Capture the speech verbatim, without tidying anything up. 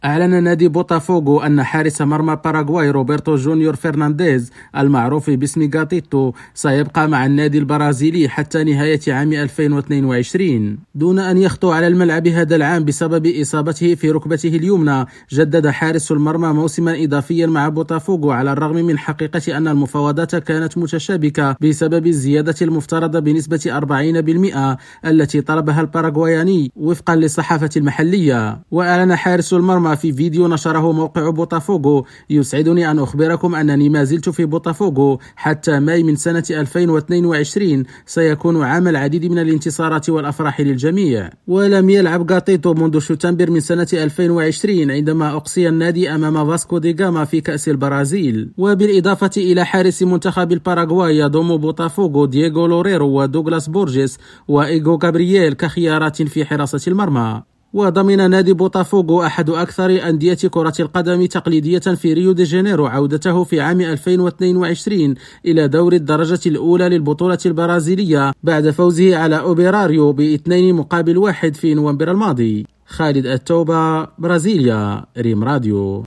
أعلن نادي بوتافوغو أن حارس مرمى باراغواي روبرتو جونيور فرنانديز المعروف باسم غاتيتو سيبقى مع النادي البرازيلي حتى نهاية عام ألفين واثنين وعشرين دون أن يخطو على الملعب هذا العام بسبب إصابته في ركبته اليمنى. جدد حارس المرمى موسما إضافيا مع بوتافوغو على الرغم من حقيقة أن المفاوضات كانت متشابكة بسبب الزيادة المفترضة بنسبة أربعين بالمئة التي طلبها الباراغواياني وفقا للصحافة المحلية. وأعلن حارس المرمى في فيديو نشره موقع بوتافوغو: يسعدني أن أخبركم أنني ما زلت في بوتافوغو حتى ماي من سنة ألفين واثنين وعشرين، سيكون عام العديد من الانتصارات والأفراح للجميع. ولم يلعب غاتيتو منذ شتنبر من سنة ألفين وعشرين عندما أقصي النادي أمام فاسكو دي غاما في كأس البرازيل. وبالإضافة إلى حارس منتخب الباراغواي يضم بوتافوغو دييغو لوريرو ودوغلاس بورجيس وإيغو غابرييل كخيارات في حراسة المرمى. وضمن نادي بوتافوغو أحد أكثر أندية كرة القدم تقليدية في ريو دي جانيرو عودته في عام ألفين واثنين وعشرين إلى دور الدرجة الأولى للبطولة البرازيلية بعد فوزه على أوبراريو باثنين مقابل واحد في نوفمبر الماضي. خالد التوبة، برازيليا، ريم راديو.